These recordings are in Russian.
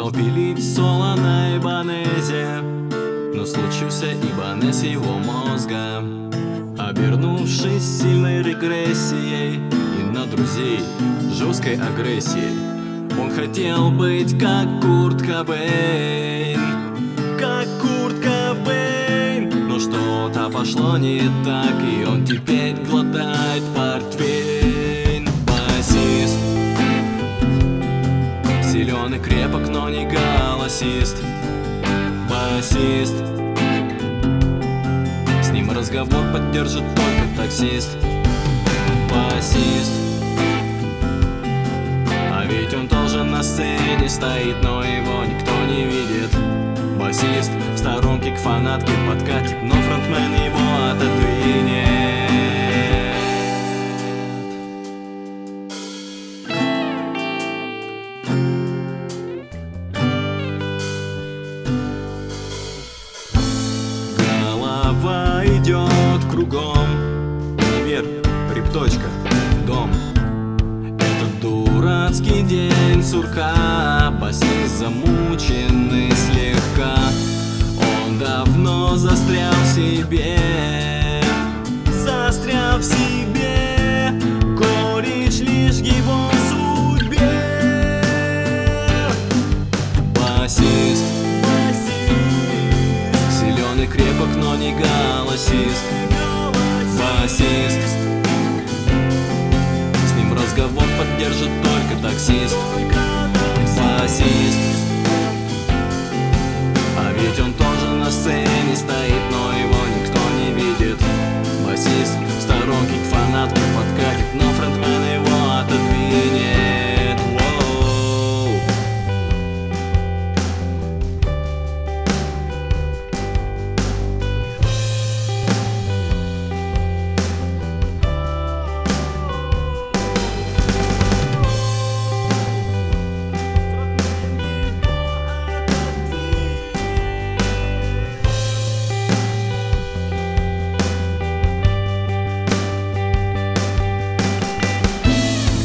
Взял пилить соло на Ибанезе, но случился Ибанез его мозга, обернувшись сильной регрессией и на друзей жесткой агрессией. Он хотел быть как Курт Кобейн, как Курт Кобейн, но что-то пошло не так, и он теперь глотает портвейн. Басист силен и крепок, но не голосист. Басист, с ним разговор поддержит только таксист. Басист, а ведь он тоже на сцене стоит, но его никто не видит. Басист в сторонке к фанатке подкатит, но фронтмен его отодвинет. Голова идет кругом, вверх, репточка, дом. Этот дурацкий день сурка, басист замученный слегка. Он давно застрял в себе, застрял в себе, горечь лишь его судьбе. Басист силен и крепок, но не голосист. Басист, с ним разговор поддержит только таксист. Басист, а ведь он тоже на сцене стоит, но его никто не видит. Басист в сторонке к фанатке подкатит, но фронтмен его отодвинет. Воу.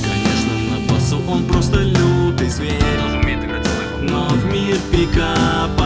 Он просто лютый зверь, но в мир пикап